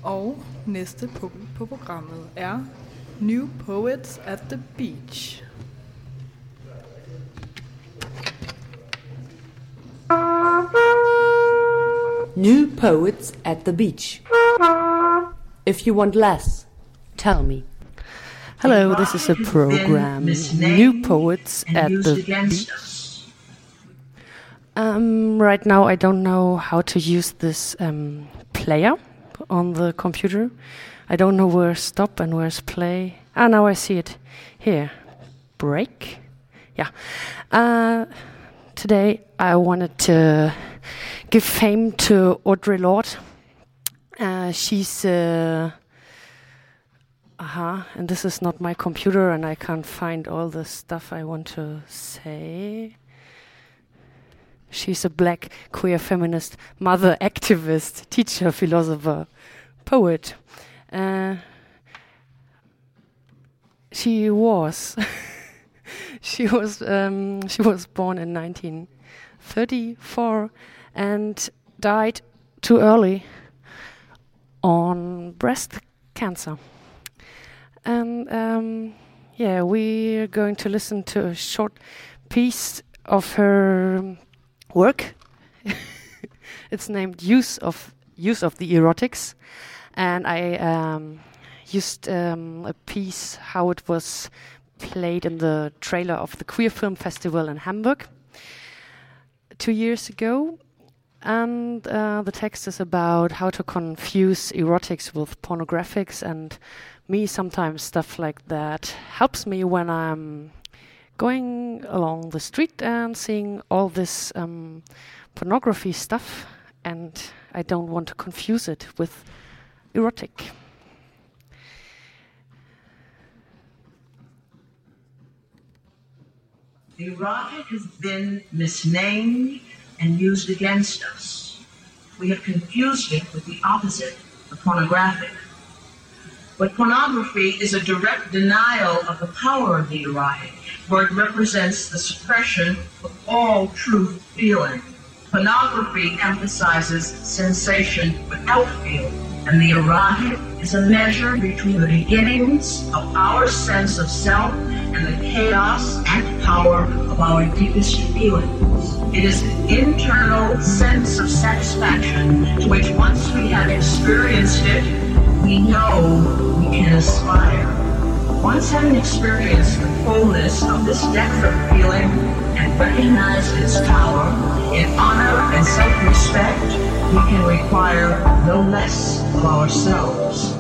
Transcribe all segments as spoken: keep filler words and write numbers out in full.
Og næste punkt på programmet er New Poets at the Beach. New Poets at the Beach. If you want less, tell me. Hello, this is a program, New Poets at the Beach. Um, right now I don't know how to use this um, player on the computer. I don't know where's stop and where's play. Ah, now I see it here. Break. Yeah. Uh, today I wanted to give fame to Audre Lorde. Uh, she's... Uh, Aha, and this is not my computer and I can't find all the stuff I want to say. She's a black, queer, feminist, mother, activist, teacher, philosopher, poet. Uh, she was, she was, um, she was born in nineteen thirty-four and died too early on breast cancer. And um, yeah, we're going to listen to a short piece of her work. It's named "Use of Use of the Erotics," and I um, used um, a piece how it was played in the trailer of the Queer Film Festival in Hamburg two years ago. And uh, the text is about how to confuse erotics with pornographics, and me sometimes stuff like that helps me when I'm going along the street and seeing all this um, pornography stuff, and I don't want to confuse it with erotic. Erotic has been misnamed and used against us. We have confused it with the opposite, the pornographic. But pornography is a direct denial of the power of the erotic, for it represents the suppression of all true feeling. Pornography emphasizes sensation without feeling, and the erotic is a measure between the beginnings of our sense of self and the chaos and power of our deepest feelings. It is an internal sense of satisfaction to which, once we have experienced it, we know we can aspire. Once having experienced the fullness of this depth of feeling and recognized its power in honor and self-respect, we can require no less of ourselves.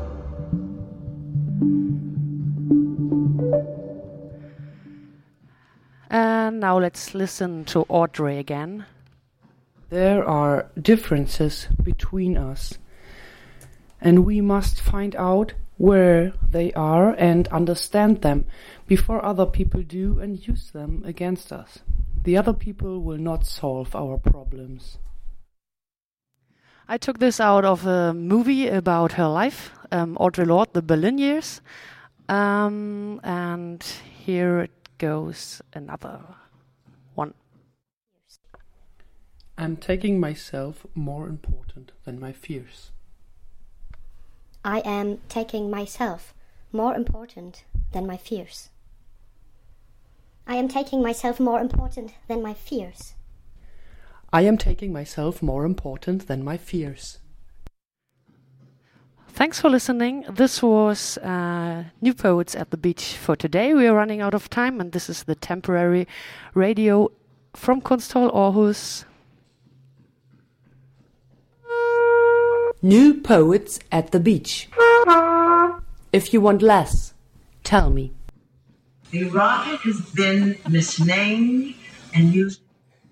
And now let's listen to Audre again. There are differences between us, and we must find out where they are and understand them before other people do and use them against us. The other people will not solve our problems. I took this out of a movie about her life, um, Audre Lorde, The Berlin Years. Um, and here it goes, another one. I'm taking myself more important than my fears. I am taking myself more important than my fears. I am taking myself more important than my fears. I am taking myself more important than my fears. Thanks for listening. This was uh, New Poets at the Beach for today. We are running out of time, and this is the temporary radio from Kunsthal Aarhus. New Poets at the Beach. If you want less, tell me. Erotic has been misnamed and used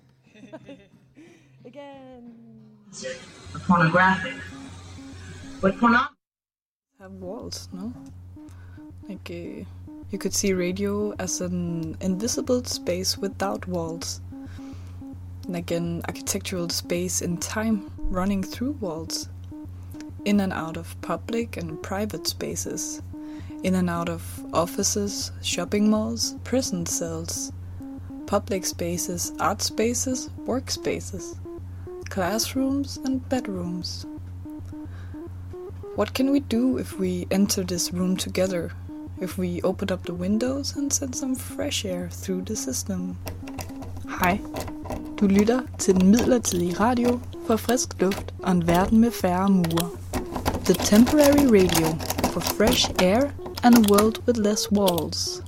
Again. the pornographic. But pornography have walls, no? Like uh, you could see radio as an invisible space without walls, like an architectural space in time running through walls, in and out of public and private spaces, in and out of offices, shopping malls, prison cells, public spaces, art spaces, work spaces, classrooms and bedrooms. What can we do if we enter this room together? If we open up the windows and send some fresh air through the system? Hej, du lytter til den midlertidige radio for frisk luft og en verden med færre mure. The temporary radio for fresh air and a world with less walls.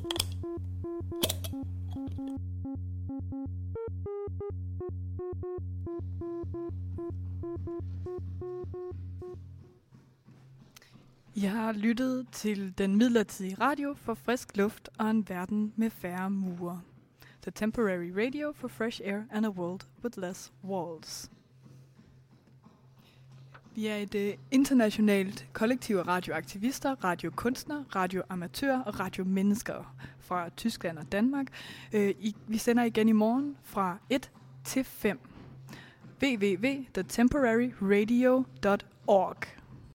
Jeg har lyttet til den midlertidige radio for frisk luft og en verden med færre mure. The temporary radio for fresh air and a world with less walls. Vi er et uh, internationalt kollektiv af radioaktivister, radiokunstnere, radioamatører og radiomennesker fra Tyskland og Danmark. Uh, I, vi sender igen i morgen fra et til fem. w w w punktum the temporary radio punktum org